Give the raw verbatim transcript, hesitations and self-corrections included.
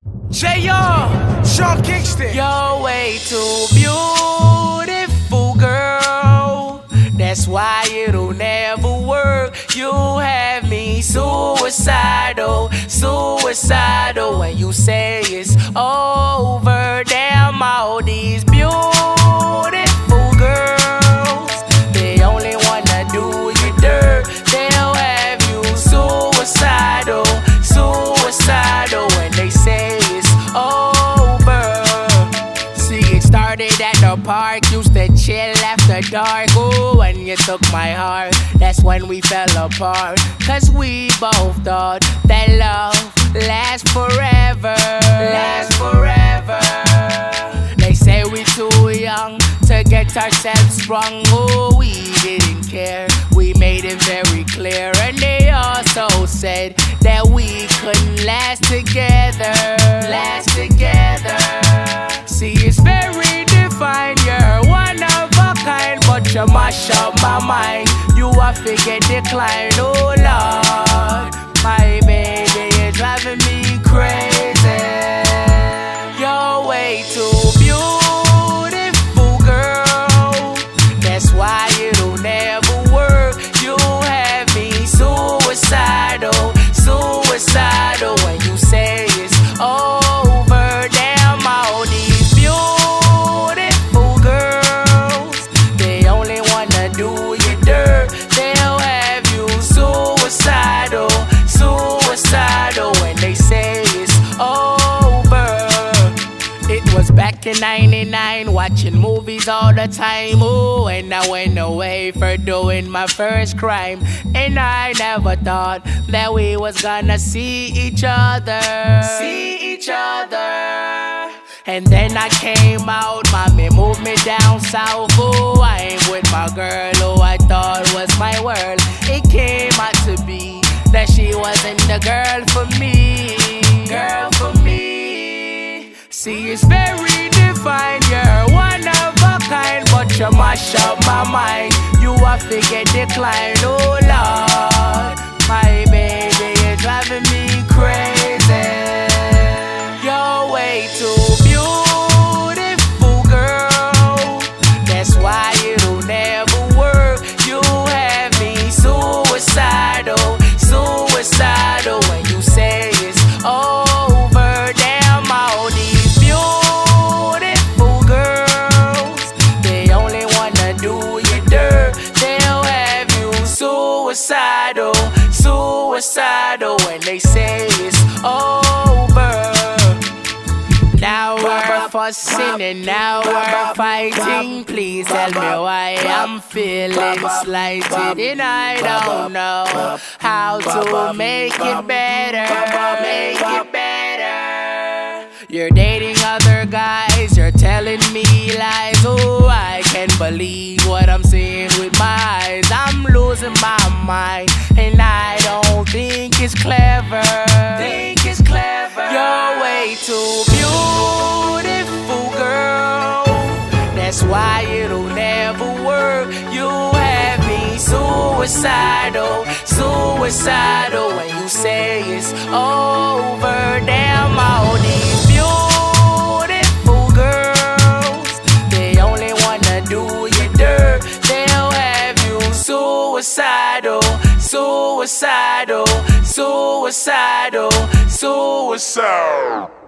J R, Sean Kingston. You're way too beautiful, girl. That's why it'll never work. You have me suicidal, suicidal. When you say it's over, damn all these beautiful girls, they only wanna do you dirt. They'll have you suicidal, suicidal. When they say it's over. See, it started at the park, used to chill after dark. Ooh, when you took my heart, that's when we fell apart. Cause we both thought that love lasts forever, lasts forever. They say we too young to get ourselves sprung. Oh, we didn't care, we made it very clear. And they also said that we couldn't last together, last together. See, it's very defined, you're one of a kind, but you mash up my mind. You a figure decline, oh Lord. My baby is driving me crazy. You're way too beautiful, girl. That's why it'll never work. You have me suicidal, suicidal. When you say it's over, damn all these beautiful girls, they only wanna do you dirt. They'll have you suicidal, suicidal. When they say it's over. It was back in ninety-nine, watching movies all the time. Ooh, and I went away for doing my first crime. And I never thought that we was gonna see each other, see each other. And then I came out, mommy moved me down south. Oh, I ain't with my girl who I thought was my world. It came out to be that she wasn't the girl for me, girl for me. See, it's very defined, you're one of a kind, but you mash up my mind. You a figure decline, oh Lord. My baby is driving me crazy. You're way too beautiful, girl. That's why it'll never work. You have me suicidal, suicidal. When you say it's over, damn all these beautiful girls, they only wanna do you dirt. They'll have you suicidal, suicidal. When they say it's over. Now we're fussing and now we're fighting. Please tell me why I'm feeling slighted. And I don't know how to make it better, make it better. You're dating other guys, you're telling me lies. Oh, I can't believe what I'm seeing with my eyes. I'm losing my mind, and I don't think it's clever, think it's clever. You're way too beautiful, girl. That's why it'll never work. You have me suicidal, suicidal. When you say it's over, damn all these beautiful girls, they only wanna do you dirt. They'll have you suicidal, suicidal, suicidal, suicidal.